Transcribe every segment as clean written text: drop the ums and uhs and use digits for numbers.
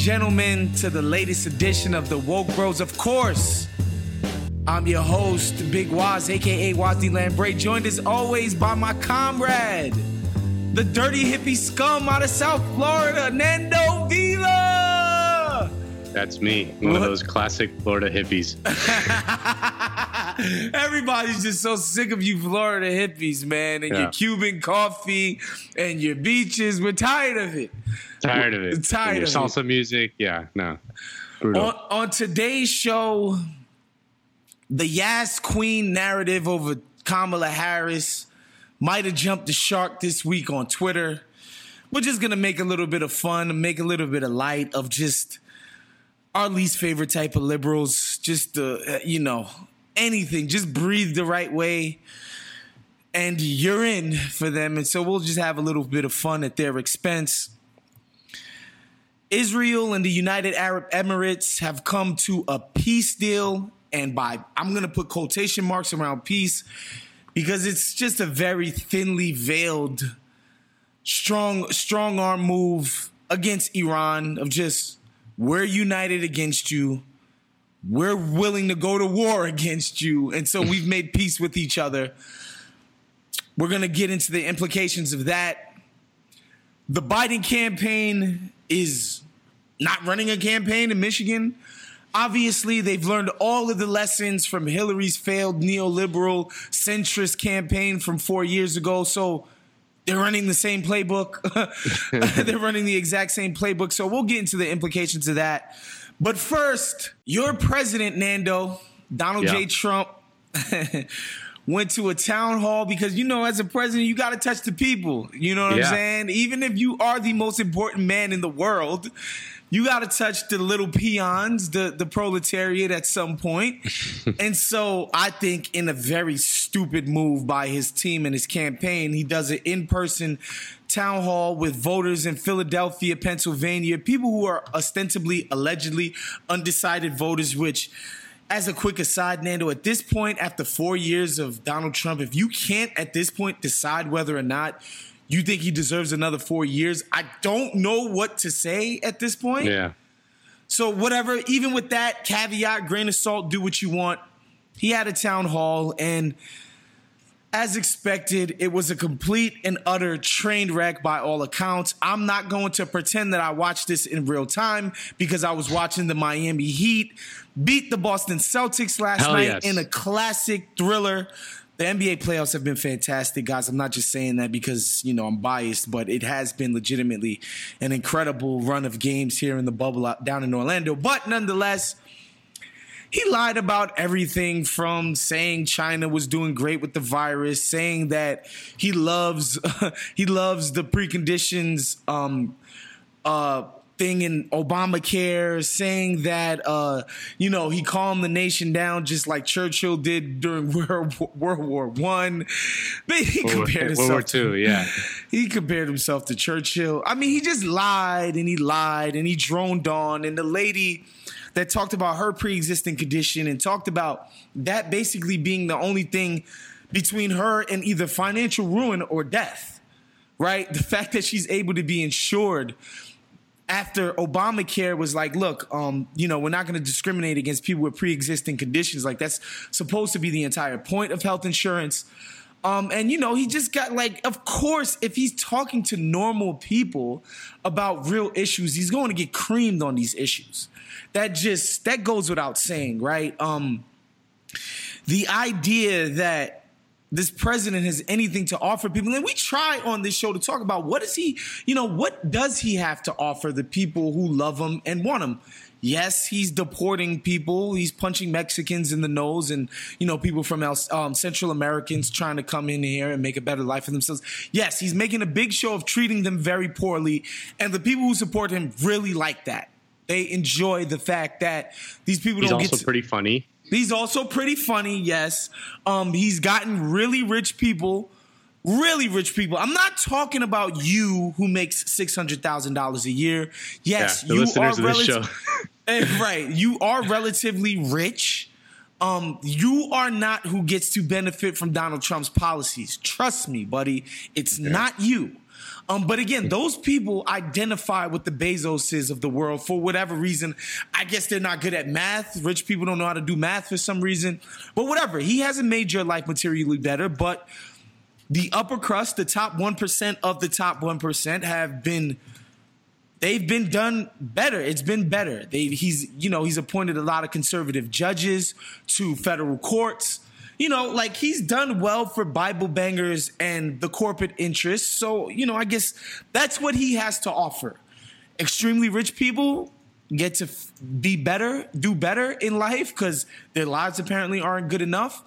gentlemen, to the latest edition of the Woke Bros. Of course, I'm your host, Big Waz, a.k.a. Wazzy Lambre, joined as always by my comrade, the dirty hippie scum out of South Florida, Nando Vila! That's me, one of those classic Florida hippies. Everybody's just so sick of you Florida hippies, man, and your Cuban coffee and your beaches. We're tired of it. Tired of it. Tired of salsa music. Yeah, no. Brutal. On today's show, the Yas Queen narrative over Kamala Harris might have jumped the shark this week on Twitter. We're just going to make a little bit of fun, make a little bit of light of just our least favorite type of liberals. Just, anything. Just breathe the right way. And you're in for them. And so we'll just have a little bit of fun at their expense. Israel and the United Arab Emirates have come to a peace deal. And I'm going to put quotation marks around peace because it's just a very thinly veiled, strong arm move against Iran of just, we're united against you. We're willing to go to war against you. And so we've made peace with each other. We're going to get into the implications of that. The Biden campaign is not running a campaign in Michigan. Obviously, they've learned all of the lessons from Hillary's failed neoliberal centrist campaign from 4 years ago. So they're running the same playbook. They're running the exact same playbook. So we'll get into the implications of that. But first, your president, Nando, Donald J. Trump, went to a town hall because, as a president, you got to touch the people. You know what I'm saying? Even if you are the most important man in the world, you got to touch the little peons, the proletariat at some point. And so I think in a very stupid move by his team and his campaign, he does an in-person town hall with voters in Philadelphia, Pennsylvania, people who are ostensibly, allegedly undecided voters, which, as a quick aside, Nando, at this point, after 4 years of Donald Trump, if you can't at this point decide whether or not you think he deserves another 4 years, I don't know what to say at this point. Yeah. So whatever, even with that caveat, grain of salt, do what you want. He had a town hall, and as expected, it was a complete and utter train wreck by all accounts. I'm not going to pretend that I watched this in real time because I was watching the Miami Heat beat the Boston Celtics last night in a classic thriller. The NBA playoffs have been fantastic, guys. I'm not just saying that because, I'm biased, but it has been legitimately an incredible run of games here in the bubble down in Orlando. But nonetheless, he lied about everything from saying China was doing great with the virus, saying that he loves the preconditions thing in Obamacare, saying that he calmed the nation down just like Churchill did during World War I. He compared himself World War II, yeah. He compared himself to Churchill. I mean, he just lied and he droned on, and the lady that talked about her pre-existing condition and talked about that basically being the only thing between her and either financial ruin or death, right? The fact that she's able to be insured after Obamacare was like, look, we're not going to discriminate against people with pre-existing conditions. Like, that's supposed to be the entire point of health insurance. He just got of course, if he's talking to normal people about real issues, he's going to get creamed on these issues. That goes without saying, right? The idea that this president has anything to offer people, and we try on this show to talk about what does he have to offer the people who love him and want him? Yes, he's deporting people. He's punching Mexicans in the nose and, people from Central Americans trying to come in here and make a better life for themselves. Yes, he's making a big show of treating them very poorly. And the people who support him really like that. They enjoy the fact that these people don't get He's also pretty funny. He's also pretty funny, yes. He's gotten really rich people. I'm not talking about you who makes $600,000 a year. Yes, the listeners of this show. Right. You are relatively rich. You are not who gets to benefit from Donald Trump's policies. Trust me, buddy. It's not you. But again, those people identify with the Bezoses of the world for whatever reason. I guess they're not good at math. Rich people don't know how to do math for some reason. But whatever. He hasn't made your life materially better. But the upper crust, the top 1% of the top 1% they've been done better. It's been better. He's appointed a lot of conservative judges to federal courts. He's done well for Bible bangers and the corporate interests. So, I guess that's what he has to offer. Extremely rich people get to do better in life because their lives apparently aren't good enough.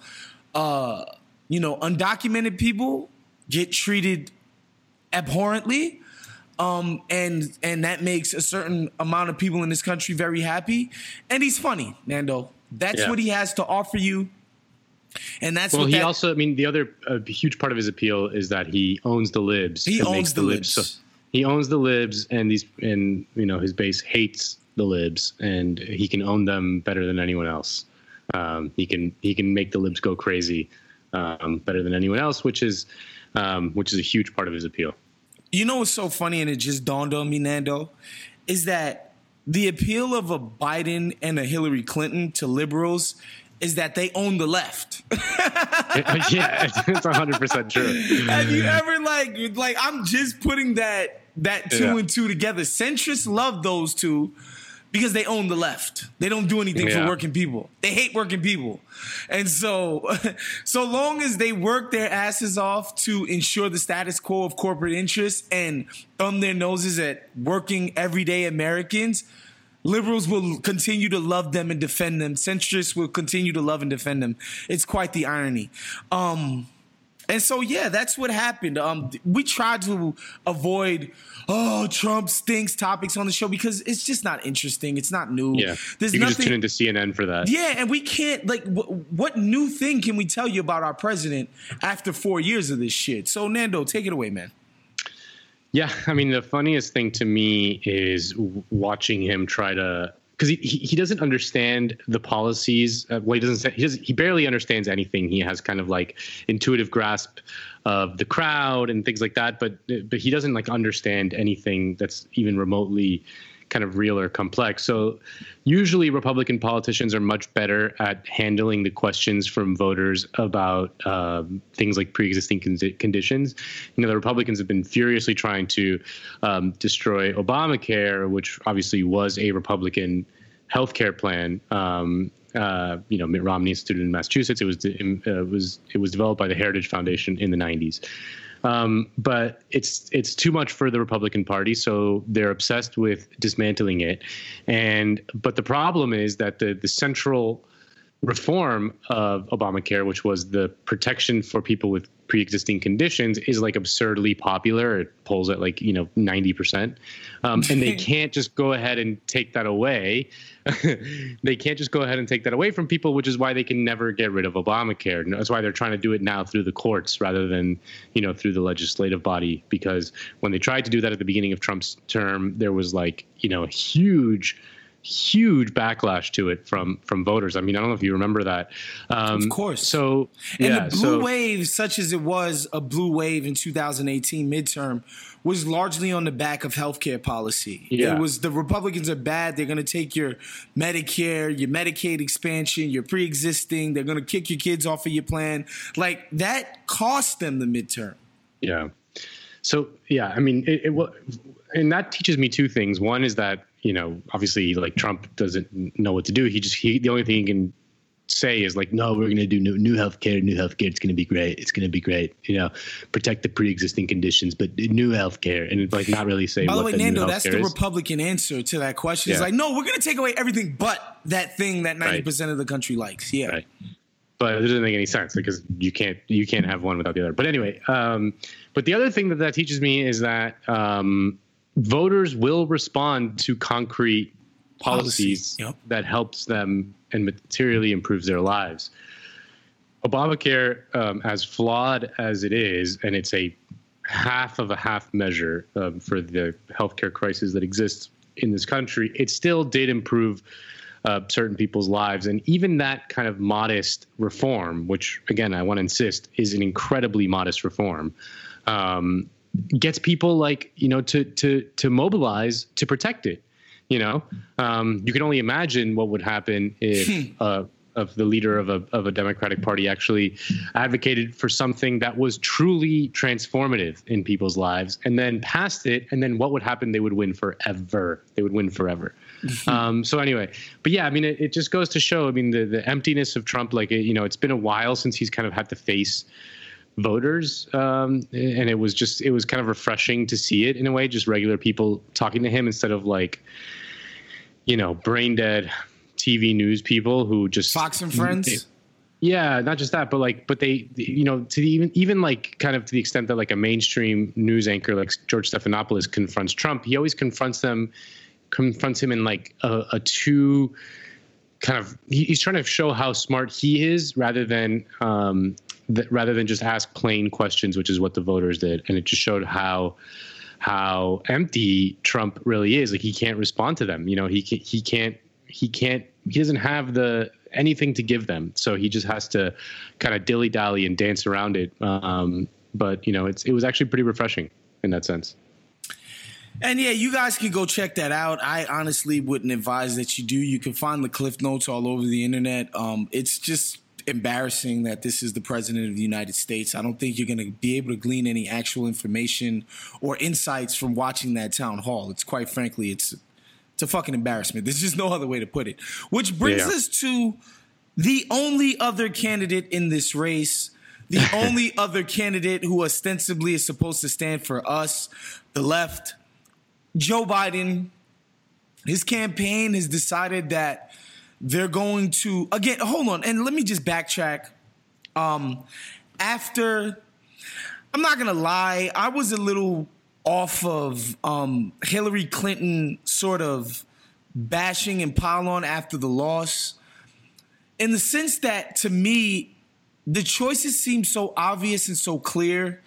Undocumented people get treated abhorrently. And that makes a certain amount of people in this country very happy. And he's funny, Nando. That's what he has to offer you. And that's the other huge part of his appeal is that he owns the libs. He owns the libs. So he owns the libs, and his base hates the libs, and he can own them better than anyone else. He can make the libs go crazy better than anyone else, which is a huge part of his appeal. You know what's so funny, and it just dawned on me, Nando, is that the appeal of a Biden and a Hillary Clinton to liberals is that they own the left. Yeah, it's 100% true. Have you ever like I'm just putting that two and two together. Centrists love those two because they own the left. They don't do anything for working people. They hate working people. And so long as they work their asses off to ensure the status quo of corporate interests and thumb their noses at working everyday Americans, liberals will continue to love them and defend them. Centrists will continue to love and defend them. It's quite the irony. And so, that's what happened. We tried to avoid, Trump stinks topics on the show because it's just not interesting. It's not new. Yeah, you can just tune into CNN for that. Yeah, and we can't, what new thing can we tell you about our president after 4 years of this shit? So, Nando, take it away, man. Yeah, I mean, the funniest thing to me is watching him try to, because he doesn't understand the policies. He barely understands anything. He has kind of like intuitive grasp of the crowd and things like that, but he doesn't understand anything that's even remotely kind of real or complex. So usually Republican politicians are much better at handling the questions from voters about things like pre-existing conditions. The Republicans have been furiously trying to destroy Obamacare, which obviously was a Republican healthcare plan. Mitt Romney instituted in Massachusetts. It was developed by the Heritage Foundation in the 90s. But it's too much for the Republican Party, so they're obsessed with dismantling it. But the problem is that the central reform of Obamacare, which was the protection for people with pre-existing conditions, is absurdly popular. It polls at 90%. And they can't just go ahead and take that away. They can't just go ahead and take that away from people, which is why they can never get rid of Obamacare. That's why they're trying to do it now through the courts rather than, through the legislative body. Because when they tried to do that at the beginning of Trump's term, there was a huge backlash to it from voters. I mean, I don't know if you remember that. Of course. So, and the blue wave, such as it was a blue wave in 2018 midterm, was largely on the back of healthcare policy. Yeah. It was the Republicans are bad. They're going to take your Medicare, your Medicaid expansion, your pre-existing. They're going to kick your kids off of your plan. That cost them the midterm. Yeah. So, I mean, and that teaches me two things. One is that, obviously, Trump doesn't know what to do. The only thing he can say is no, we're going to do new healthcare. It's going to be great. It's going to be great. Protect the pre-existing conditions, but new healthcare, and not really say. By the way, Nando, that's the Republican answer to that question. It's no, we're going to take away everything but that thing that 90% of the country likes. Yeah. Right. But it doesn't make any sense because you can't have one without the other. But anyway, but the other thing that teaches me is that voters will respond to concrete policies that helps them and materially improves their lives. Obamacare, as flawed as it is, and it's a half of a half measure for the healthcare crisis that exists in this country, it still did improve certain people's lives. And even that kind of modest reform, which, again, I want to insist is an incredibly modest reform, gets people like, to mobilize to protect it. You can only imagine what would happen if of the leader of a Democratic Party actually advocated for something that was truly transformative in people's lives and then passed it. And then what would happen? They would win forever. So anyway, but yeah, I mean, it just goes to show, I mean, the emptiness of Trump, like, it's been a while since he's kind of had to face voters. And it was kind of refreshing to see it in a way, just regular people talking to him instead of like, brain dead TV news people who just Fox and Friends. Not just that, but they, to even like kind of to the extent that like a mainstream news anchor like George Stephanopoulos confronts Trump, he always confronts him in like a two kind of, he's trying to show how smart he is rather than just ask plain questions, which is what the voters did, and it just showed how empty Trump really is. Like he can't respond to them. He doesn't have anything to give them. So he just has to kind of dilly dally and dance around it. But it was actually pretty refreshing in that sense. And yeah, you guys can go check that out. I honestly wouldn't advise that you do. You can find the Cliff Notes all over the internet. It's just embarrassing that this is the president of the United States. I don't think you're going to be able to glean any actual information or insights from watching that town hall. It's quite frankly, it's a fucking embarrassment. There's just no other way to put it. Which brings us to the only other candidate in this race, the only other candidate who ostensibly is supposed to stand for us, the left, Joe Biden. His campaign has decided that they're going to, again, hold on, and let me just backtrack. After, I'm not going to lie, I was a little off of Hillary Clinton sort of bashing and pile on after the loss, in the sense that, to me, the choices seem so obvious and so clear.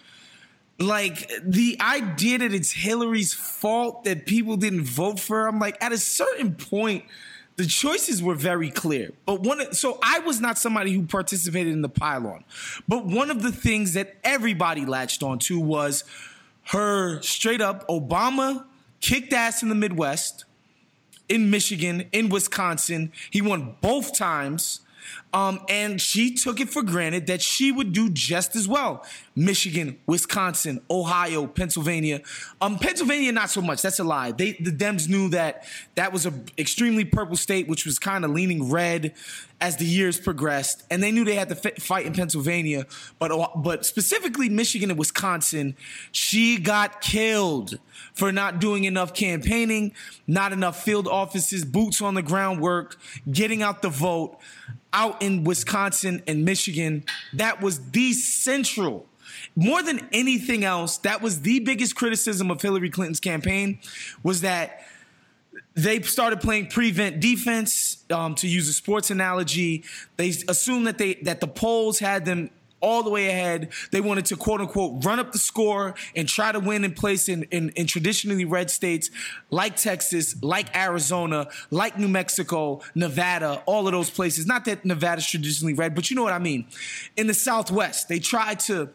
Like, the idea that it's Hillary's fault that people didn't vote for her, I'm like, at a certain point, the choices were very clear. So I was not somebody who participated in the pile-on. But one of the things that everybody latched onto was her straight up, Obama kicked ass in the Midwest, in Michigan, in Wisconsin. He won both times. And she took it for granted that she would do just as well. Michigan, Wisconsin, Ohio, Pennsylvania. Pennsylvania, not so much. That's a lie. The Dems knew that was an extremely purple state, which was kind of leaning red as the years progressed. And they knew they had to fight in Pennsylvania. But specifically Michigan and Wisconsin, she got killed for not doing enough campaigning, not enough field offices, boots on the ground work, getting out the vote. Out in Wisconsin and Michigan, that was the central. More than anything else, that was the biggest criticism of Hillary Clinton's campaign, was that they started playing prevent defense, to use a sports analogy. They assumed that the polls had them all the way ahead. They wanted to, quote unquote, run up the score and try to win in place in traditionally red states like Texas, like Arizona, like New Mexico, Nevada, all of those places. Not that Nevada's traditionally red, but you know what I mean. In the Southwest, they tried to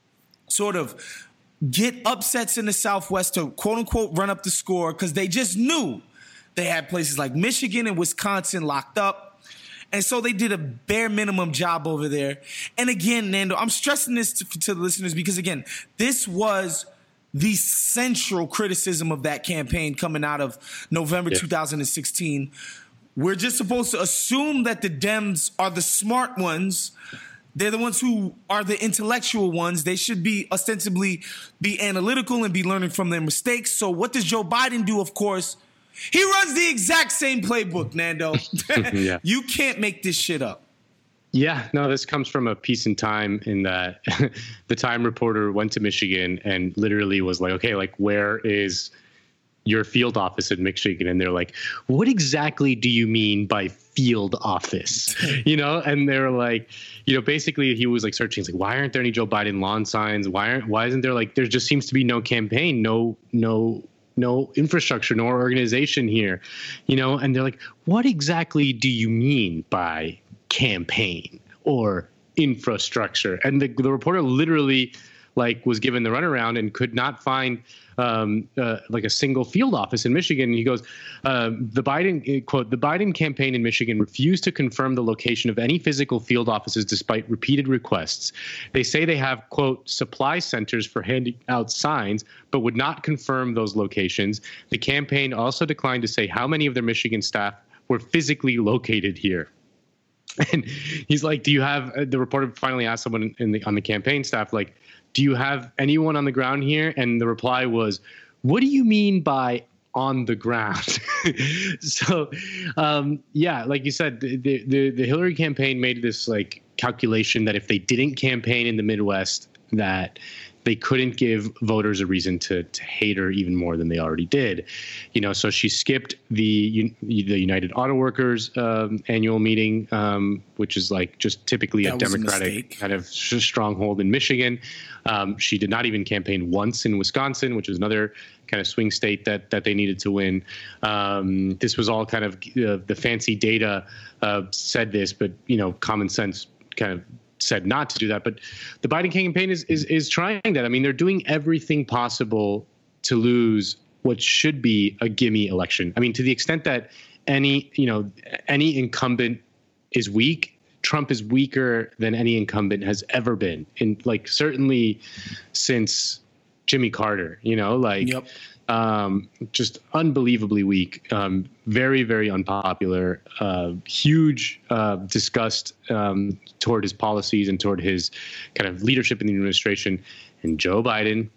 sort of get upsets in the Southwest to, quote unquote, run up the score because they just knew they had places like Michigan and Wisconsin locked up. And so they did a bare minimum job over there. And again, Nando, I'm stressing this to the listeners because, again, this was the central criticism of that campaign coming out of November 2016. We're just supposed to assume that the Dems are the smart ones. They're the ones who are the intellectual ones. They should be ostensibly be analytical and be learning from their mistakes. So what does Joe Biden do? Of course, he runs the exact same playbook, Nando. Yeah. You can't make this shit up. Yeah, no, this comes from a piece in Time in that the Time reporter went to Michigan and literally was like, okay, like, where is your field office in Michigan? And they're like, what exactly do you mean by field office? And they're like, basically he was like searching. He's like, why aren't there any Joe Biden lawn signs? Why isn't there, like, there just seems to be no campaign, no infrastructure, no organization here, and they're like, what exactly do you mean by campaign or infrastructure? And the reporter literally like was given the runaround and could not find like a single field office in Michigan. And he goes, the Biden campaign in Michigan refused to confirm the location of any physical field offices despite repeated requests. They say they have, quote, supply centers for handing out signs, but would not confirm those locations. The campaign also declined to say how many of their Michigan staff were physically located here. And he's like, do you have, the reporter finally asked someone on the campaign staff, like, do you have anyone on the ground here? And the reply was, what do you mean by on the ground? So, yeah, like you said, the Hillary campaign made this like calculation that if they didn't campaign in the Midwest, that they couldn't give voters a reason to hate her even more than they already did. You know, so she skipped the United Auto Workers annual meeting, which is like just typically a Democratic kind of stronghold in Michigan. She did not even campaign once in Wisconsin, which is another kind of swing state that they needed to win. This was all kind of the fancy data said this, but, you know, common sense kind of said not to do that. But the Biden campaign is trying that. I mean, they're doing everything possible to lose what should be a gimme election. I mean, to the extent that any incumbent is weak, Trump is weaker than any incumbent has ever been, in like certainly since Jimmy Carter, you know, like yep. Just unbelievably weak, very, very unpopular, huge disgust toward his policies and toward his kind of leadership in the administration. And Joe Biden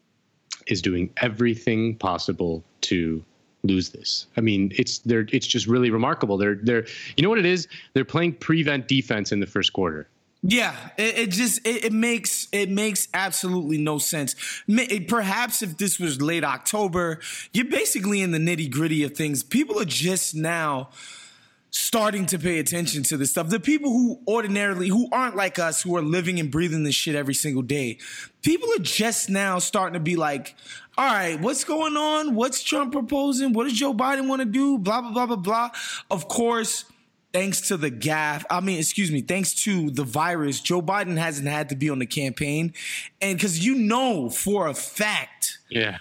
is doing everything possible to lose this. I mean, it's just really remarkable. They're you know what it is? They're playing prevent defense in the first quarter. Yeah, it makes absolutely no sense. Perhaps if this was late October, you're basically in the nitty gritty of things. People are just now starting to pay attention to this stuff. The people who aren't like us, who are living and breathing this shit every single day, people are just now starting to be like, all right, what's going on? What's Trump proposing? What does Joe Biden want to do? Blah, blah, blah, blah, blah. Of course, thanks to the virus, Joe Biden hasn't had to be on the campaign. And because you know for a fact, yeah,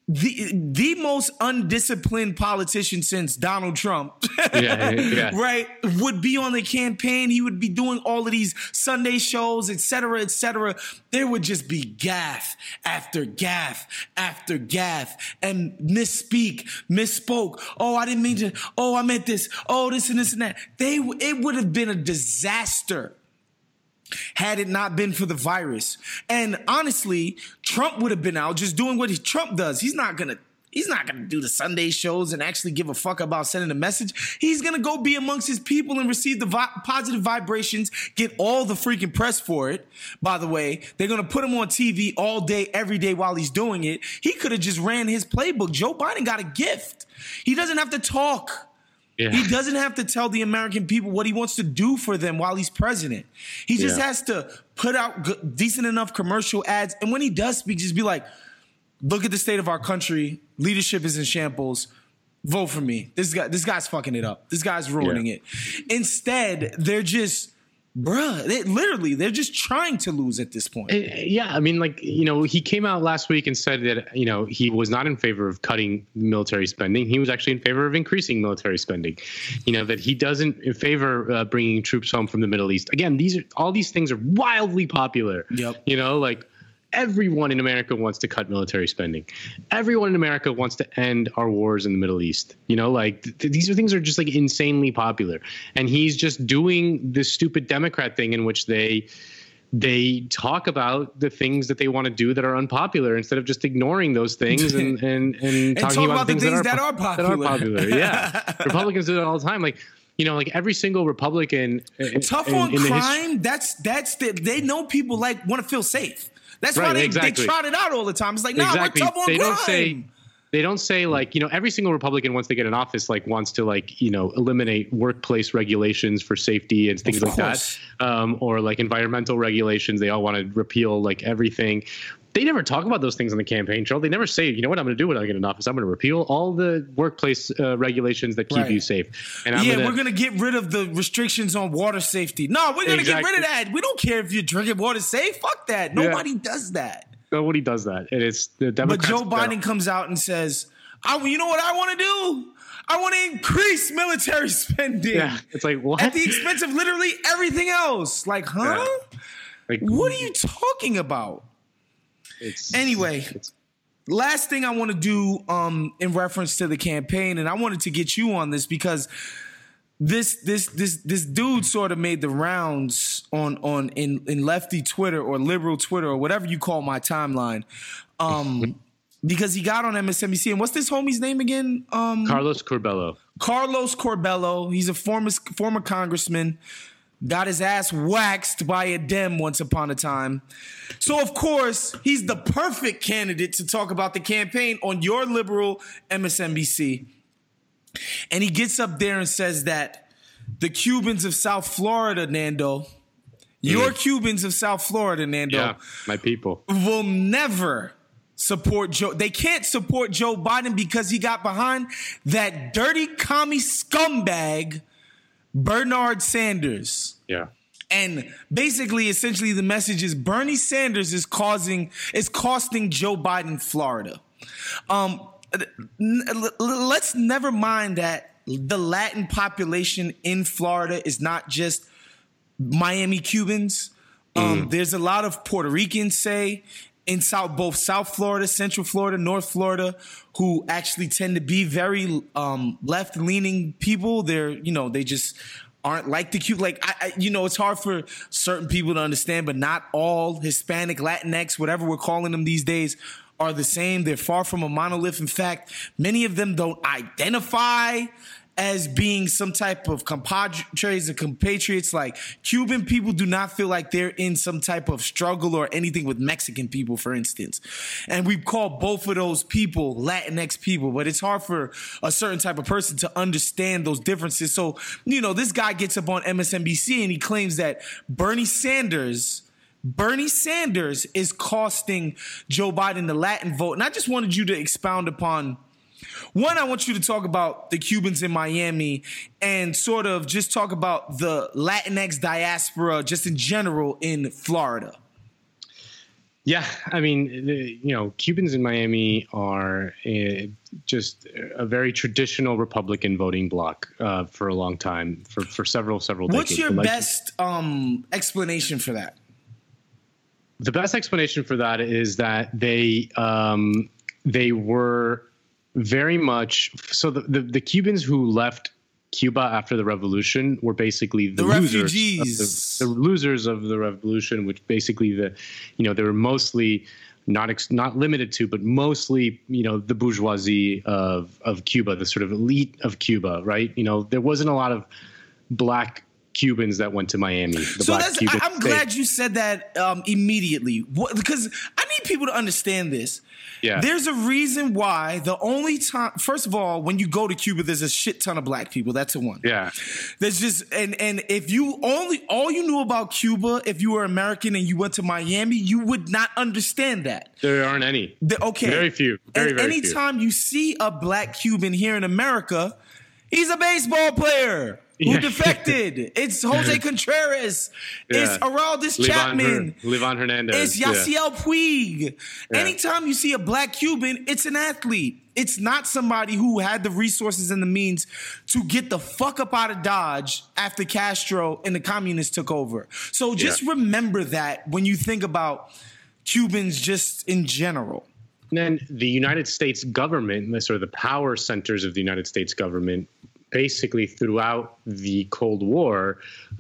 the most undisciplined politician since Donald Trump, yeah. right, would be on the campaign. He would be doing all of these Sunday shows, et cetera, et cetera. There would just be gaffe after gaffe after gaffe and misspoke. Oh, I didn't mean to. Oh, I meant this. Oh, this and this and that. It would have been a disaster had it not been for the virus. And honestly, Trump would have been out just doing what Trump does. He's not gonna do the Sunday shows and actually give a fuck about sending a message. He's gonna go be amongst his people and receive the positive vibrations, get all the freaking press for it. By the way, they're gonna put him on TV all day, every day while he's doing it. He could have just ran his playbook. Joe Biden got a gift. He doesn't have to talk. Yeah. He doesn't have to tell the American people what he wants to do for them while he's president. He just has to put out decent enough commercial ads. And when he does speak, just be like, look at the state of our country. Leadership is in shambles. Vote for me. This guy's fucking it up. This guy's ruining it. Instead, they're just, they're just trying to lose at this point. Yeah, I mean, like, you know, he came out last week and said that, you know, he was not in favor of cutting military spending. He was actually in favor of increasing military spending. You know, that he doesn't in favor bringing troops home from the Middle East. Again, all these things are wildly popular. Yep. You know, like, everyone in America wants to cut military spending. Everyone in America wants to end our wars in the Middle East. You know, like these things are just like insanely popular. And he's just doing this stupid Democrat thing in which they talk about the things that they want to do that are unpopular instead of just ignoring those things and talking about the things that are popular. Yeah. Republicans do it all the time. Like, you know, like every single Republican tough on crime. They know people like want to feel safe. That's why they trot it out all the time. It's like, we're tough on crime. They don't say like, you know, every single Republican, once they get in office, like wants to like, you know, eliminate workplace regulations for safety and things like that. Or like environmental regulations. They all want to repeal like everything. They never talk about those things on the campaign trail. They never say, you know what I'm going to do when I get in office? I'm going to repeal all the workplace regulations that keep you safe. And we're going to get rid of the restrictions on water safety. No, we're going to get rid of that. We don't care if you're drinking water safe. Fuck that. Nobody does that. Nobody does that. And it's the Democrats. But Joe Biden comes out and says, you know what I want to do? I want to increase military spending. Yeah, it's like, what? At the expense of literally everything else. Like, huh? Yeah. Like, what are you talking about? Anyway, last thing I want to do in reference to the campaign, and I wanted to get you on this because this dude sort of made the rounds in lefty Twitter or liberal Twitter or whatever you call my timeline. Because he got on MSNBC, and what's this homie's name again? Carlos Curbelo. Carlos Curbelo. He's a former congressman. Got his ass waxed by a Dem once upon a time. So, of course, he's the perfect candidate to talk about the campaign on your liberal MSNBC. And he gets up there and says that the Cubans of South Florida, Nando, your Cubans of South Florida, Nando. Yeah, my people. Will never support Joe. They can't support Joe Biden because he got behind that dirty commie scumbag, Bernard Sanders. Yeah. And basically, essentially, the message is Bernie Sanders is costing Joe Biden Florida. Let's never mind that the Latin population in Florida is not just Miami Cubans. There's a lot of Puerto Ricans, say, in both South Florida, Central Florida, North Florida, who actually tend to be very left-leaning people. They just aren't like the Cuban. Like, it's hard for certain people to understand, but not all Hispanic, Latinx, whatever we're calling them these days, are the same. They're far from a monolith. In fact, many of them don't identify as being some type of compadres or compatriots. Like, Cuban people do not feel like they're in some type of struggle or anything with Mexican people, for instance. And we call both of those people Latinx people, but it's hard for a certain type of person to understand those differences. So, this guy gets up on MSNBC and he claims that Bernie Sanders is costing Joe Biden the Latin vote. And I just wanted you to expound upon, one, I want you to talk about the Cubans in Miami and sort of just talk about the Latinx diaspora just in general in Florida. Yeah, I mean, Cubans in Miami are just a very traditional Republican voting bloc for a long time, for several decades. What's your best explanation for that? The best explanation for that is that they were very much so. The Cubans who left Cuba after the revolution were basically the losers, refugees, the losers of the revolution, which basically they were mostly not limited to, but mostly the bourgeoisie of Cuba, the sort of elite of Cuba, right? There wasn't a lot of black Cubans that went to Miami. I'm glad you said that immediately, because I need people to understand this. Yeah. There's a reason why the only time, first of all, when you go to Cuba, there's a shit ton of black people. That's a one. Yeah. There's just, and if you all you knew about Cuba, if you were American and you went to Miami, you would not understand that. There aren't any. Okay. Very few. Very few. Anytime you see a black Cuban here in America, he's a baseball player who defected. It's Jose Contreras. Yeah. It's Aroldis Chapman. Livan Hernandez. It's Yasiel Puig. Yeah. Anytime you see a black Cuban, it's an athlete. It's not somebody who had the resources and the means to get the fuck up out of Dodge after Castro and the communists took over. So just remember that when you think about Cubans just in general. And then the United States government, the power centers of the United States government, basically throughout the Cold War,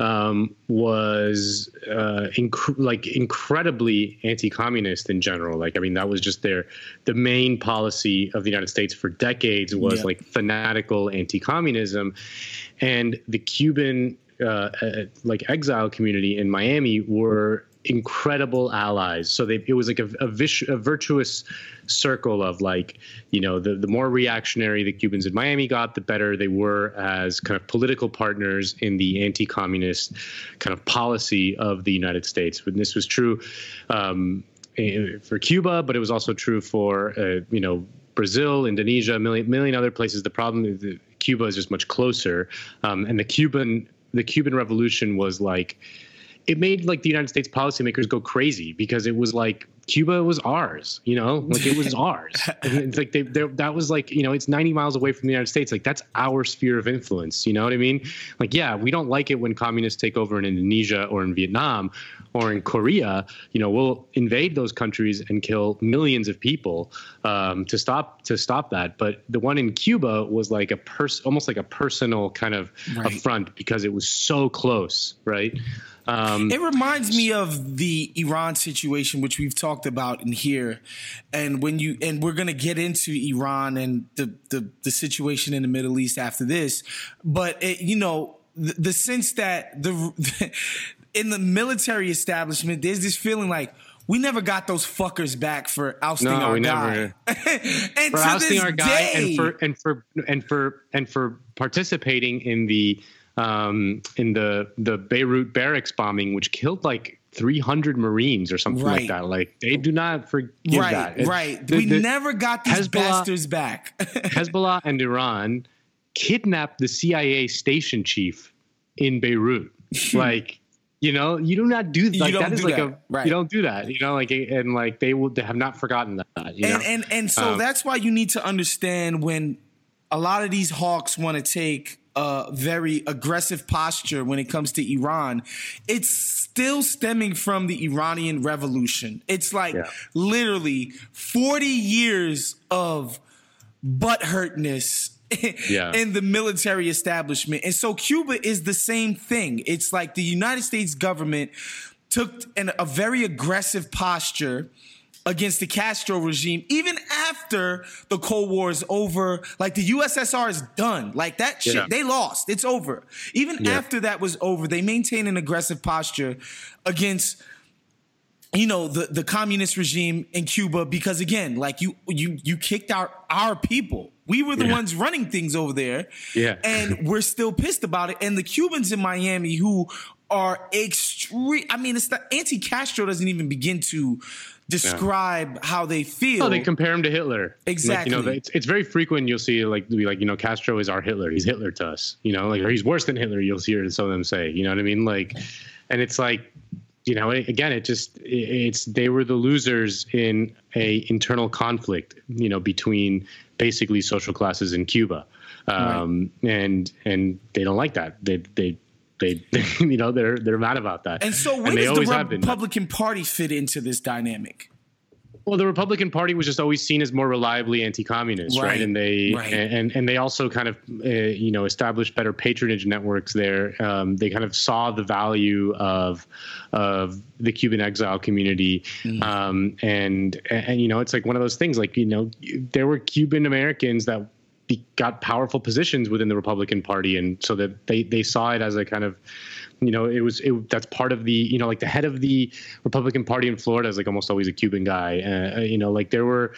was incredibly anti-communist in general. That was just the main policy of the United States for decades was fanatical anti-communism. And the Cuban exile community in Miami were incredible allies. So it was a virtuous circle of the more reactionary the Cubans in Miami got, the better they were as kind of political partners in the anti-communist kind of policy of the United States. And this was true for Cuba, but it was also true for Brazil, Indonesia, a million other places. The problem is that Cuba is just much closer, and the Cuban Revolution was it made the United States policymakers go crazy because it was Cuba was ours, like it was ours. And it's like that was like, it's 90 miles away from the United States. Like that's our sphere of influence. You know what I mean? Like, yeah, we don't like it when communists take over in Indonesia or in Vietnam or in Korea. We'll invade those countries and kill millions of people to stop that. But the one in Cuba was like almost like a personal kind of affront because it was so close, right? It reminds me of the Iran situation, which we've talked about in here, and we're going to get into Iran and the situation in the Middle East after this. But the sense that in the military establishment, there's this feeling like we never got those fuckers back for ousting our guy. And for ousting our guy, and for participating in the Beirut barracks bombing, which killed like 300 Marines or something like that. Like they do not forgive that. Right. We never got these bastards back. Hezbollah and Iran kidnapped the CIA station chief in Beirut. Like, you do not do like that. Is like you don't do that. And like they have not forgotten that. And so that's why you need to understand when a lot of these hawks want to take a very aggressive posture when it comes to Iran, it's still stemming from the Iranian Revolution. It's like literally 40 years of butthurtness in the military establishment. And so Cuba is the same thing. It's like the United States government took a very aggressive posture against the Castro regime, even after the Cold War is over. Like the USSR is done. Like that shit, they lost. It's over. Even after that was over, they maintained an aggressive posture against, the communist regime in Cuba because, again, like you kicked out our people. We were the ones running things over there. Yeah. And we're still pissed about it. And the Cubans in Miami who are extreme. I mean, it's the anti-Castro doesn't even begin to describe how they feel. Oh, they compare him to Hitler. Exactly. Like, it's very frequent. You'll see Castro is our Hitler. He's Hitler to us. Or he's worse than Hitler. You'll hear some of them say. You know what I mean? Like, and it's like, again, they were the losers in a internal conflict. Between basically social classes in Cuba, and they don't like that. They're mad about that. And so where does the Republican Party fit into this dynamic? Well, the Republican Party was just always seen as more reliably anti-communist, right? And they and they also kind of established better patronage networks there. They kind of saw the value of the Cuban exile community, and it's like one of those things. Like there were Cuban Americans that got powerful positions within the Republican Party, and so that they saw it as a kind of that's part of the like the head of the Republican Party in Florida is like almost always a Cuban guy. Like there were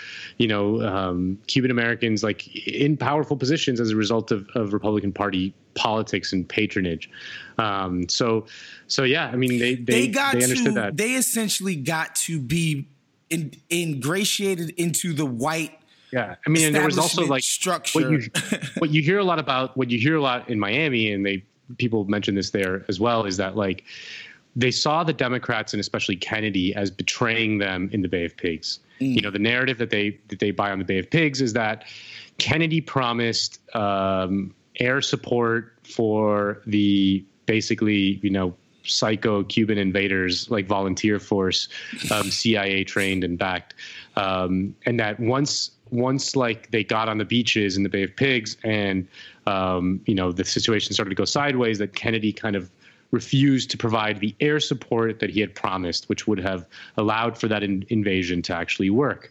Cuban Americans like in powerful positions as a result of Republican Party politics and patronage. So yeah, I mean they understood that. They essentially got to be ingratiated into the white. Yeah, I mean, and there was also like structure. What you hear a lot in Miami, and people mention this there as well, is that like they saw the Democrats and especially Kennedy as betraying them in the Bay of Pigs. The narrative that they buy on the Bay of Pigs is that Kennedy promised air support for the basically psycho Cuban invaders, like volunteer force, CIA trained and backed, and that once like they got on the beaches in the Bay of Pigs and the situation started to go sideways, that Kennedy kind of refused to provide the air support that he had promised, which would have allowed for that invasion to actually work.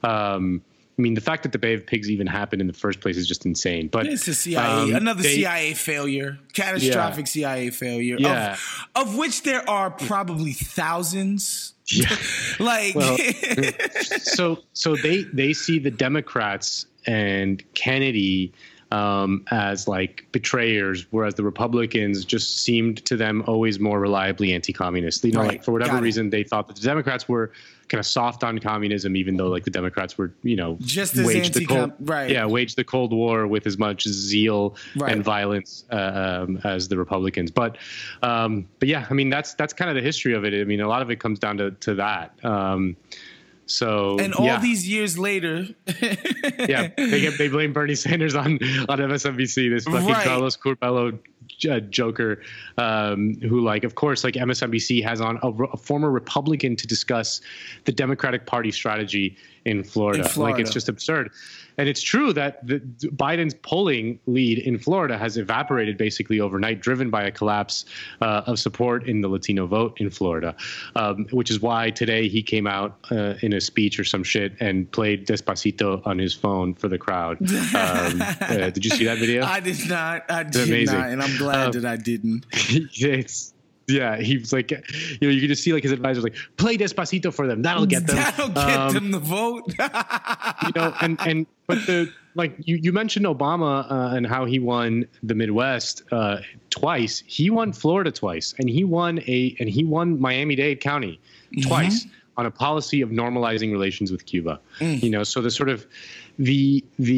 I mean, the fact that the Bay of Pigs even happened in the first place is just insane. But it's a CIA, another CIA failure, catastrophic CIA failure, of which there are probably thousands. Yeah. So they see the Democrats and Kennedy as like betrayers, whereas the Republicans just seemed to them always more reliably anti-communist. Like for whatever reason, they thought that the Democrats were kind of soft on communism, even though like the Democrats were, just as waged the Cold War with as much zeal and violence as the Republicans. But yeah, I mean that's kind of the history of it. I mean, a lot of it comes down to that. So and all these years later, yeah, they blame Bernie Sanders on MSNBC. This fucking Carlos Curbelo joker, who, like, of course, like, MSNBC has on a former Republican to discuss the Democratic Party strategy in Florida. Like, it's just absurd. And it's true that Biden's polling lead in Florida has evaporated basically overnight, driven by a collapse of support in the Latino vote in Florida, which is why today he came out in a speech or some shit and played Despacito on his phone for the crowd. Did you see that video? I did not. I did not, and I'm glad that I didn't. Yeah, he was like, you can just see, like, his advisors like, play Despacito for them. That'll get them. That'll get them the vote. But you mentioned Obama and how he won the Midwest twice. He won Florida twice, and he won Miami-Dade County twice on a policy of normalizing relations with Cuba. So the sort of the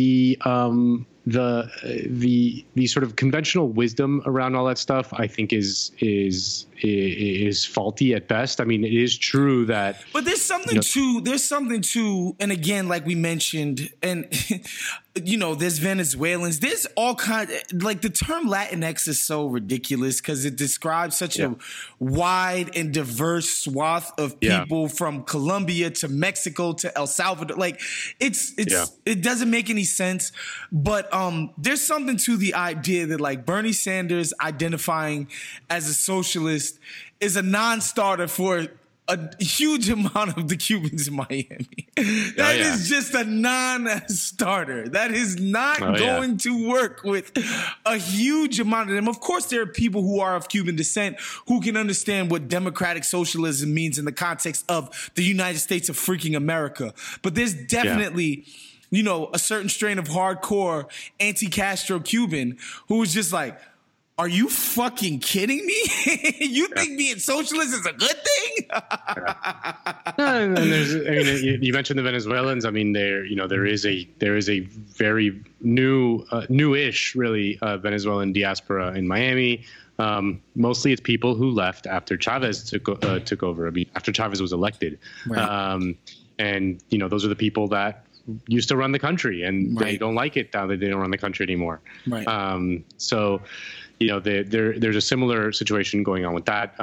sort of conventional wisdom around all that stuff, I think, is faulty at best. I mean, it is true that, but there's something to, and again, like we mentioned, and there's Venezuelans, there's all kinds, like, the term Latinx is so ridiculous because it describes such a wide and diverse swath of people from Colombia to Mexico to El Salvador. Like, it doesn't make any sense, but there's something to the idea that, like, Bernie Sanders identifying as a socialist is a non-starter for a huge amount of the Cubans in Miami. That is just a non-starter. That is not going to work with a huge amount of them. Of course, there are people who are of Cuban descent who can understand what democratic socialism means in the context of the United States of freaking America. But there's definitely a certain strain of hardcore anti-Castro Cuban who is just like, are you fucking kidding me? You think being socialist is a good thing? And you mentioned the Venezuelans. I mean, there is a very newish, really, Venezuelan diaspora in Miami. Mostly it's people who left after Chavez took over. I mean, after Chavez was elected. Right. And those are the people that used to run the country, and they don't like it now that they don't run the country anymore. Right. So, there's a similar situation going on with that.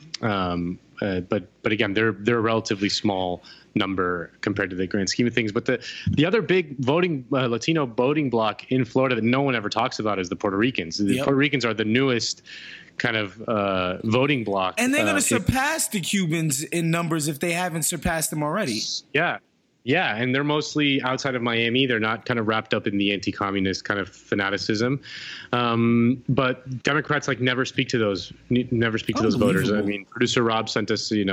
But again, they're a relatively small number compared to the grand scheme of things. But the other big Latino voting bloc in Florida that no one ever talks about is the Puerto Ricans. The Puerto Ricans are the newest kind of voting bloc. And they're going to surpass the Cubans in numbers if they haven't surpassed them already. Yeah, and they're mostly outside of Miami. They're not kind of wrapped up in the anti-communist kind of fanaticism. But Democrats never speak to those voters. I mean, producer Rob sent us, a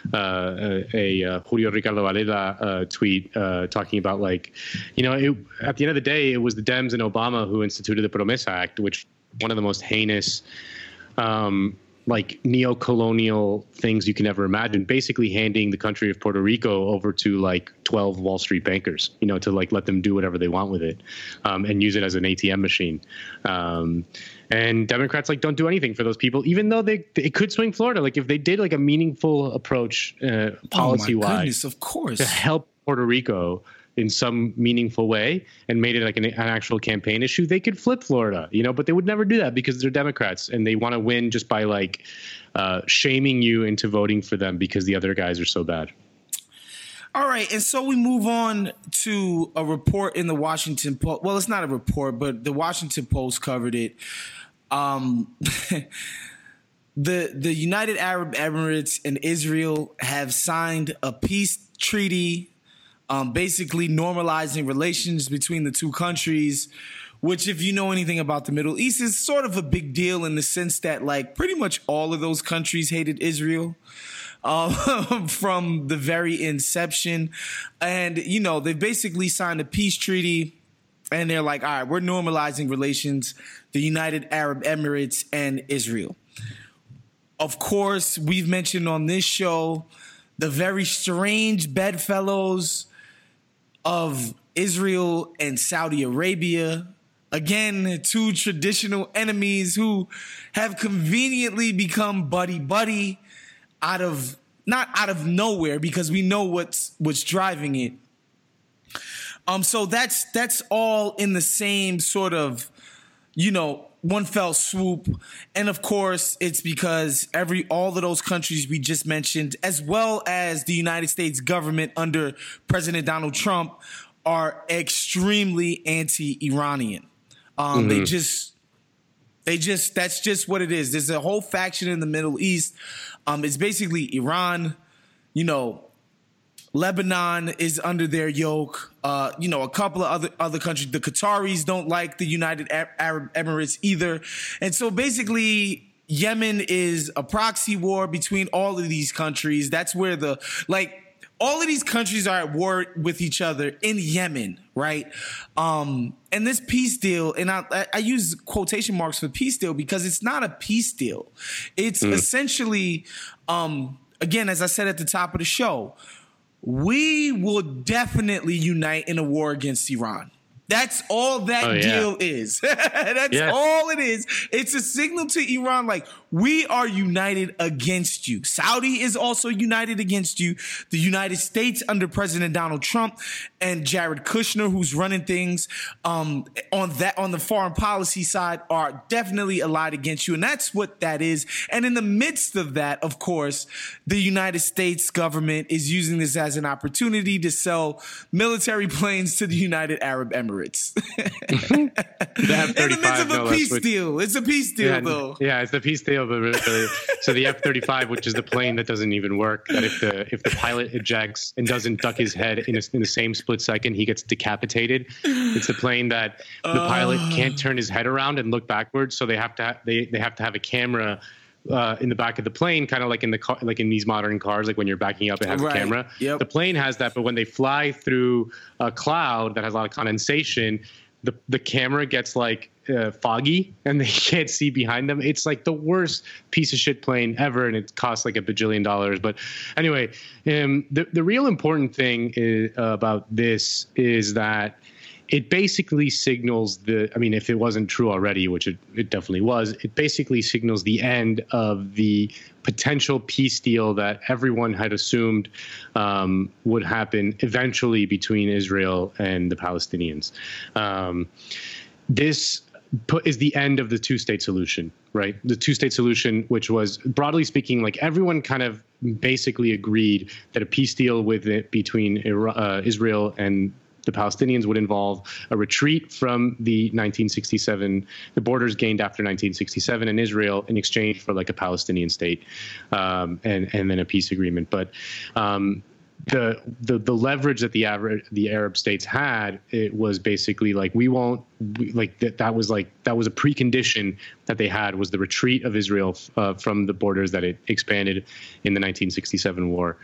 Julio Ricardo Varela tweet talking about, at the end of the day, it was the Dems and Obama who instituted the Promesa Act, which one of the most heinous neo-colonial things you can ever imagine, basically handing the country of Puerto Rico over to 12 Wall Street bankers, to let them do whatever they want with it, and use it as an ATM machine. And Democrats don't do anything for those people, even though it could swing Florida. If they did a meaningful approach policy-wise, of course, to help Puerto Rico in some meaningful way and made it an actual campaign issue, they could flip Florida, but they would never do that because they're Democrats and they want to win just by shaming you into voting for them because the other guys are so bad. All right. And so we move on to a report in the Washington Post. Well, it's not a report, but the Washington Post covered it. The United Arab Emirates and Israel have signed a peace treaty, basically normalizing relations between the two countries, which, if you know anything about the Middle East, is sort of a big deal in the sense that pretty much all of those countries hated Israel from the very inception. And, they basically signed a peace treaty and they're like, all right, we're normalizing relations, the United Arab Emirates and Israel. Of course, we've mentioned on this show the very strange bedfellows of Israel and Saudi Arabia. Again, two traditional enemies who have conveniently become buddy-buddy out of not out of nowhere, because we know what's driving it. So that's all in the same sort of, one fell swoop. And of course, it's because all of those countries we just mentioned, as well as the United States government under President Donald Trump, are extremely anti-Iranian. They just that's just what it is. There's a whole faction in the Middle East. It's basically Iran, Lebanon is under their yoke. A couple of other countries. The Qataris don't like the United Arab Emirates either. And so basically Yemen is a proxy war between all of these countries. That's where all of these countries are at war with each other in Yemen, right? And this peace deal, and I use quotation marks for peace deal because it's not a peace deal. It's essentially, again, as I said at the top of the show, we will definitely unite in a war against Iran. That's all that deal is. That's all it is. It's a signal to Iran, like, we are united against you. Saudi is also united against you. The United States under President Donald Trump and Jared Kushner, who's running things on the foreign policy side, are definitely allied against you. And that's what that is. And in the midst of that, of course, the United States government is using this as an opportunity to sell military planes to the United Arab Emirates. The F-35, in the midst of a peace deal. It's a peace deal, though. Yeah, it's the peace deal, but really, so the F-35, which is the plane that doesn't even work, that if the pilot ejects and doesn't duck his head in the same split second, he gets decapitated. It's the plane that the pilot can't turn his head around and look backwards, so they have to have a camera in the back of the plane, kind of like in the car, like in these modern cars, like when you're backing up, it has a camera. Yep. The plane has that, but when they fly through a cloud that has a lot of condensation, the camera gets foggy and they can't see behind them. It's like the worst piece of shit plane ever, and it costs like $1 bajillion. But anyway, the real important thing about this is that it basically signals if it wasn't true already, which it definitely was, it basically signals the end of the potential peace deal that everyone had assumed would happen eventually between Israel and the Palestinians. This is the end of the two-state solution, right? The two-state solution, which was, broadly speaking, like everyone kind of basically agreed that a peace deal between Israel and the Palestinians would involve a retreat from the borders gained after 1967 in Israel in exchange for like a Palestinian state, and then a peace agreement. But the leverage that the Arab states had, it was basically like that was a precondition that they had, was the retreat of Israel from the borders that it expanded in the 1967 war.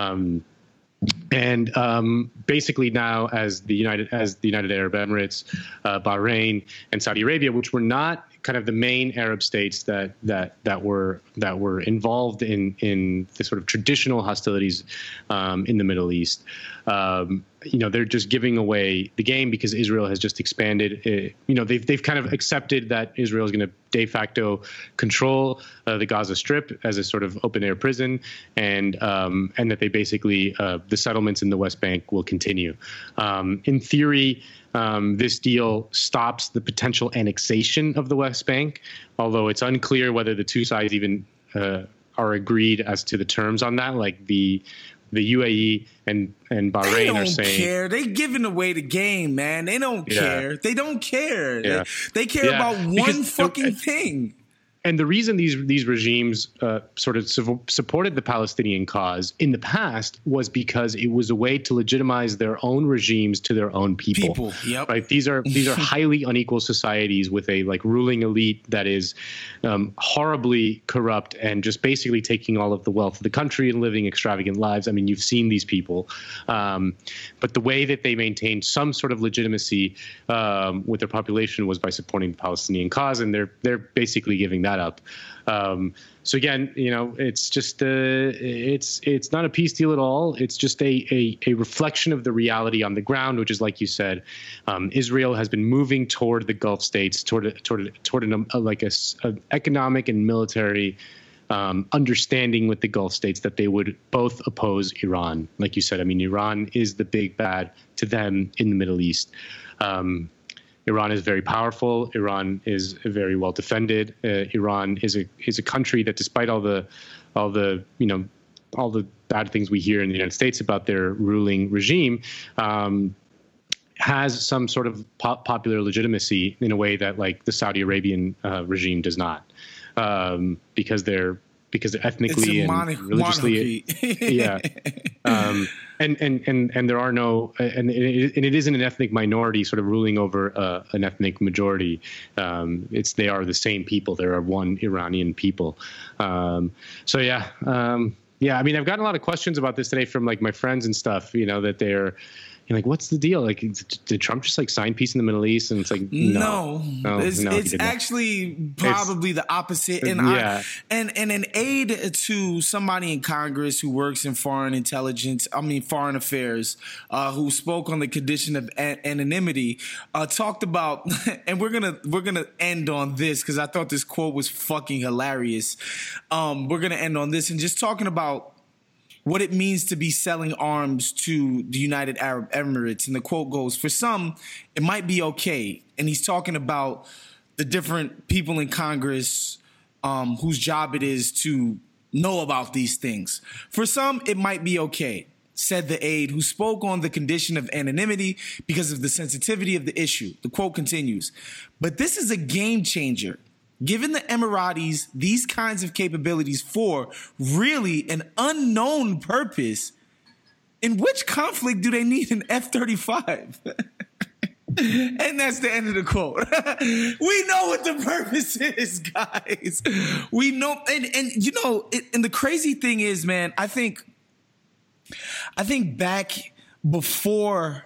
And basically now, as the United Arab Emirates, Bahrain, and Saudi Arabia, which were not kind of the main Arab states that were involved in the sort of traditional hostilities in the Middle East, they're just giving away the game because Israel has just expanded. They've kind of accepted that Israel is going to de facto control the Gaza Strip as a sort of open air prison, and that they basically the settlements in the West Bank will continue. In theory, this deal stops the potential annexation of the West Bank, although it's unclear whether the two sides even are agreed as to the terms on that. Like the UAE and Bahrain are saying, they don't care. They giving away the game, man. They don't care. They don't care. Yeah. They care about one fucking thing. And the reason these regimes sort of supported the Palestinian cause in the past was because it was a way to legitimize their own regimes to their own people. Yep. Right? These are highly unequal societies with a ruling elite that is horribly corrupt and just basically taking all of the wealth of the country and living extravagant lives. I mean, you've seen these people, but the way that they maintained some sort of legitimacy with their population was by supporting the Palestinian cause, and they're basically giving that up. So again, it's just it's not a peace deal at all. It's just a reflection of the reality on the ground, which is, like you said, Israel has been moving toward the Gulf states, toward an economic and military understanding with the Gulf states that they would both oppose Iran. Like you said, I mean, Iran is the big bad to them in the Middle East. Iran is very powerful. Iran is very well defended. Iran is a country that, despite all the bad things we hear in the United States about their ruling regime, has some sort of popular legitimacy in a way that, like, the Saudi Arabian regime does not, because they're ethnically and religiously, yeah, and there are no, and it isn't an ethnic minority sort of ruling over an ethnic majority. They are the same people. There are one Iranian people. So yeah. Yeah, I mean, I've gotten a lot of questions about this today from, like, my friends and stuff, that they're, like, what's the deal? Like, did Trump just, like, sign peace in the Middle East? And it's like, no. It's actually probably the opposite. And and an aide to somebody in Congress who works in foreign affairs, who spoke on the condition of anonymity, talked about, and we're gonna end on this because I thought this quote was fucking hilarious. We're gonna end on this and just talking about what it means to be selling arms to the United Arab Emirates. And the quote goes, for some, it might be okay. And he's talking about the different people in Congress whose job it is to know about these things. For some, it might be okay, said the aide, who spoke on the condition of anonymity because of the sensitivity of the issue. The quote continues, but this is a game changer. Given the Emiratis these kinds of capabilities for really an unknown purpose, in which conflict do they need an F-35? And that's the end of the quote. We know what the purpose is, guys. We know, and the crazy thing is, man, I think back before,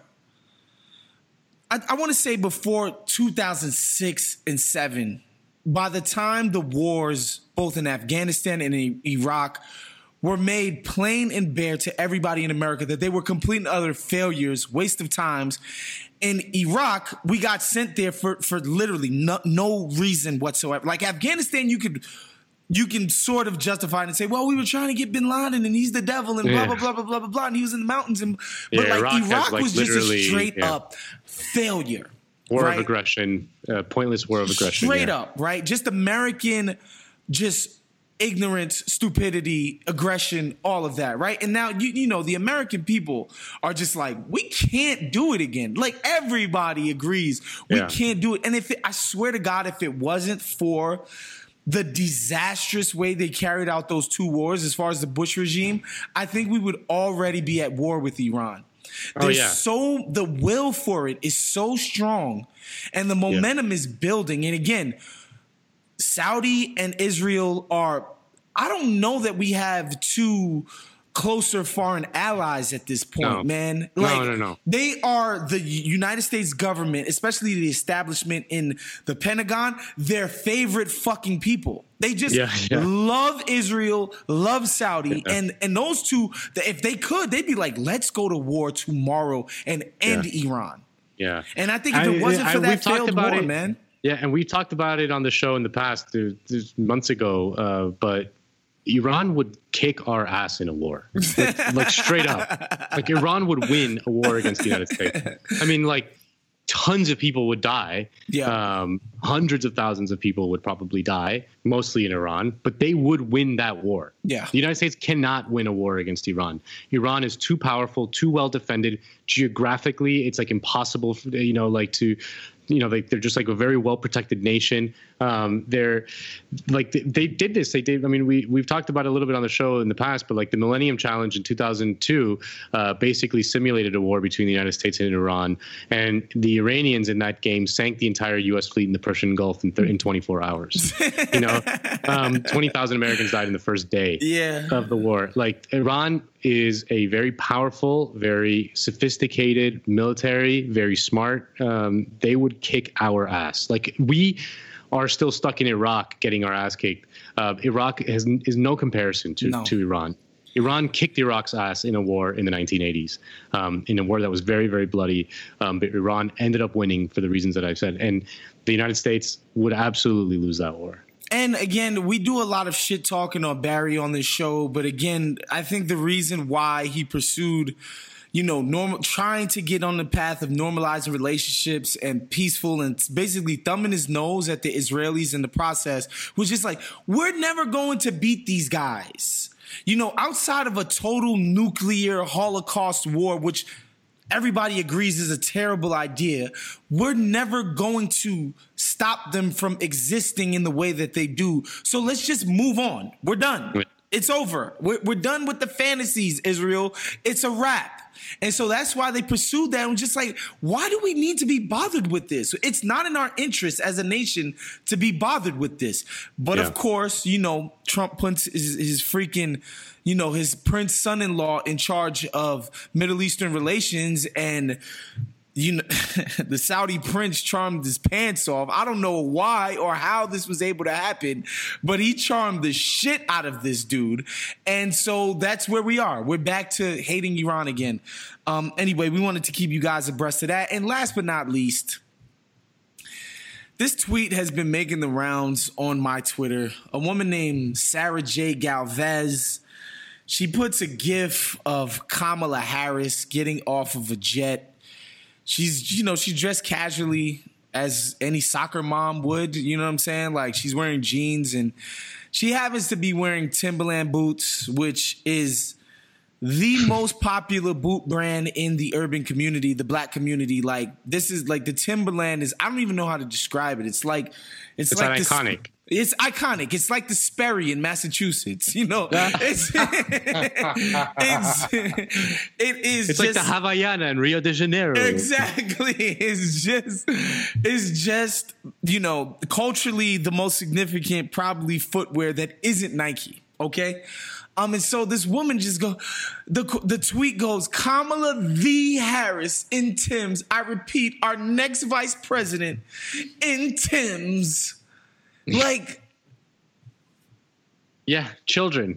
I want to say before 2006 and 2007, by the time the wars, both in Afghanistan and in Iraq, were made plain and bare to everybody in America that they were complete and utter failures, waste of times. In Iraq, we got sent there for literally no reason whatsoever. Like Afghanistan, you can sort of justify it and say, well, we were trying to get bin Laden and he's the devil and blah, blah, blah, blah, blah, blah, blah. And he was in the mountains. But Iraq was just a straight up failure. War of aggression, pointless war of aggression. Straight up, right? Just American, just ignorance, stupidity, aggression, all of that, right? And now, the American people are just like, we can't do it again. Like, everybody agrees we can't do it. And I swear to God, if it wasn't for the disastrous way they carried out those two wars as far as the Bush regime, I think we would already be at war with Iran. The will for it is so strong and the momentum is building. And again, Saudi and Israel I don't know that we have two closer foreign allies at this point, man. No. They are the United States government, especially the establishment in the Pentagon, their favorite fucking people. They just love Israel, love Saudi, and those two, if they could, they'd be like, let's go to war tomorrow and end Iran. Yeah. And I think if it wasn't for that failed war, man. Yeah, and we talked about it on the show in the past, months ago, but Iran would kick our ass in a war, like straight up. Like, Iran would win a war against the United States. I mean, like, tons of people would die. Yeah. Hundreds of thousands of people would probably die, mostly in Iran, but they would win that war. Yeah. The United States cannot win a war against Iran. Iran is too powerful, too well defended. Geographically, it's like impossible, they're just like a very well protected nation. They're like, they did this. I mean, we've talked about it a little bit on the show in the past, but like the Millennium Challenge in 2002 basically simulated a war between the United States and Iran. And the Iranians in that game sank the entire U.S. fleet in the Persian Gulf in 24 hours. 20,000 Americans died in the first day of the war. Like, Iran is a very powerful, very sophisticated military, very smart. They would kick our ass. Like, we are still stuck in Iraq getting our ass kicked. Iraq is no comparison to Iran. Iran kicked Iraq's ass in a war in the 1980s, in a war that was very, very bloody. But Iran ended up winning for the reasons that I've said. And the United States would absolutely lose that war. And again, we do a lot of shit talking on Barry on this show, but again, I think the reason why he pursued, trying to get on the path of normalizing relationships and peaceful and basically thumbing his nose at the Israelis in the process was just like, we're never going to beat these guys. Outside of a total nuclear Holocaust war, which everybody agrees is a terrible idea, we're never going to stop them from existing in the way that they do. So let's just move on. We're done. It's over. We're done with the fantasies, Israel. It's a wrap. And so that's why they pursued that. And just like, why do we need to be bothered with this? It's not in our interest as a nation to be bothered with this. But of course, Trump puts his freaking, his prince son-in-law in charge of Middle Eastern relations, and the Saudi prince charmed his pants off. I don't know why or how this was able to happen, but he charmed the shit out of this dude. And so that's where we are. We're back to hating Iran again. Anyway, we wanted to keep you guys abreast of that. And last but not least, this tweet has been making the rounds on my Twitter. A woman named Sarah J. Galvez. She puts a gif of Kamala Harris getting off of a jet. She's, she dressed casually as any soccer mom would, you know what I'm saying? Like, she's wearing jeans, and she happens to be wearing Timberland boots, which is the most popular boot brand in the urban community, the black community. Like, this is like the Timberland is, I don't even know how to describe it. It's like iconic. It's iconic. It's like the Sperry in Massachusetts. It's just like the Havaiana in Rio de Janeiro. Exactly. It's just culturally the most significant probably footwear that isn't Nike. Okay. And so this woman just the tweet goes, Kamala V. Harris in Tim's. I repeat, our next vice president in Tim's. Like, yeah, children.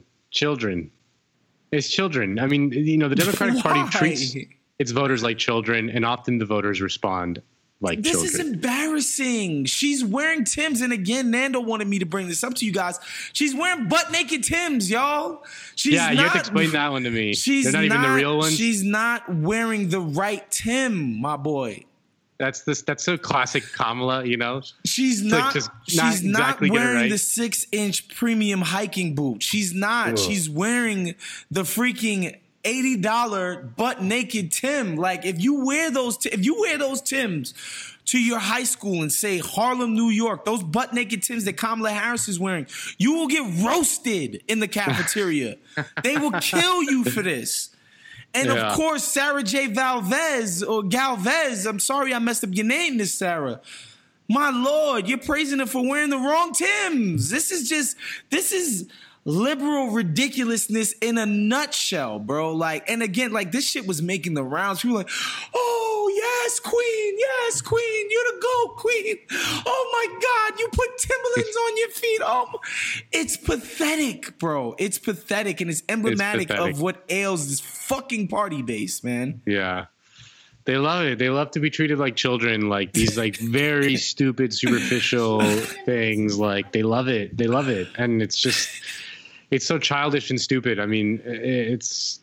It's children. I mean, the Democratic Party treats its voters like children, and often the voters respond like children. This is embarrassing. She's wearing Tim's, and again, Nando wanted me to bring this up to you guys. She's wearing butt naked Tim's, y'all. You have to explain that one to me. They're not even the real ones. She's not wearing the right Tim, my boy. That's so classic Kamala, She's not exactly wearing the 6-inch premium hiking boot. She's not. Ugh. She's wearing the freaking $80 butt naked Tim. Like, if you wear those Tims to your high school and say Harlem, New York, those butt naked Tims that Kamala Harris is wearing, you will get roasted in the cafeteria. They will kill you for this. And of course, Sarah J. Galvez, I'm sorry I messed up your name, Miss Sarah. My Lord, you're praising her for wearing the wrong Timbs. This is liberal ridiculousness in a nutshell, bro. Like, and again, like, this shit was making the rounds. People were like, oh, yes, queen, you're the GOAT, queen. Oh my God, you put Timberlands on your feet. Oh, it's pathetic, bro. It's pathetic, and it's emblematic of what ails this fucking party base, man. Yeah. They love it. They love to be treated like children, like these like very stupid, superficial things. Like, they love it. They love it. And it's just, it's so childish and stupid. I mean, it's,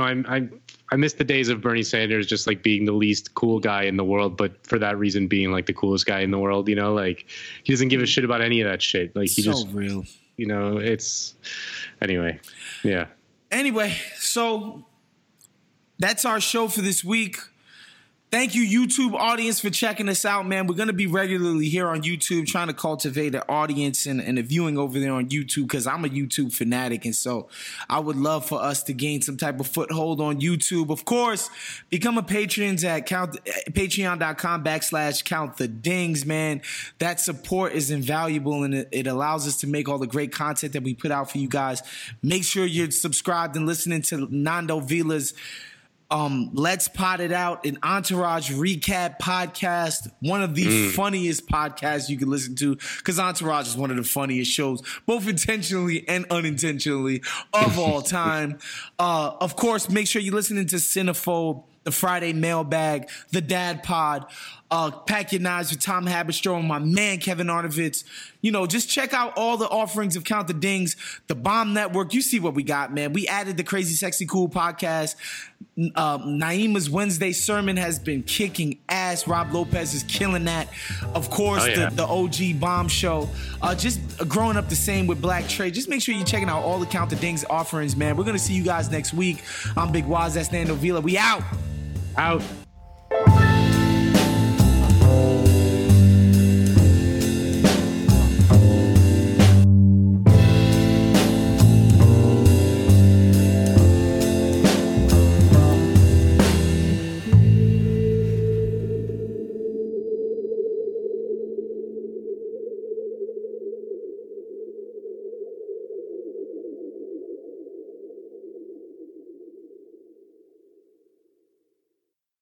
I miss the days of Bernie Sanders just like being the least cool guy in the world, but for that reason being like the coolest guy in the world, like he doesn't give a shit about any of that shit. Like, he so just real. It's anyway. Yeah. Anyway, so that's our show for this week. Thank you, YouTube audience, for checking us out, man. We're going to be regularly here on YouTube trying to cultivate an audience and a viewing over there on YouTube, because I'm a YouTube fanatic. And so I would love for us to gain some type of foothold on YouTube. Of course, become a patron at patreon.com/countthedings, man. That support is invaluable, and it allows us to make all the great content that we put out for you guys. Make sure you're subscribed and listening to Nando Vila's Let's Pot It Out, an Entourage recap podcast, one of the funniest podcasts you can listen to, because Entourage is one of the funniest shows, both intentionally and unintentionally, of all time. Of course, make sure you're listening to Cinephobe, the Friday Mailbag, the Dad Pod, Pack Your Knives with Tom Haberstroh, and my man Kevin Arnovitz. You know, just check out all the offerings of Count the Dings, the Bomb Network. You see what we got, man. We added the Crazy Sexy Cool podcast. Naima's Wednesday sermon has been kicking ass. Rob Lopez is killing that. Of course, the OG Bomb Show. Just growing up the same with Black Trey. Just make sure you're checking out all the Count the Dings offerings, man. We're going to see you guys next week. I'm Big Waz. That's Nando Vila. We out. Out.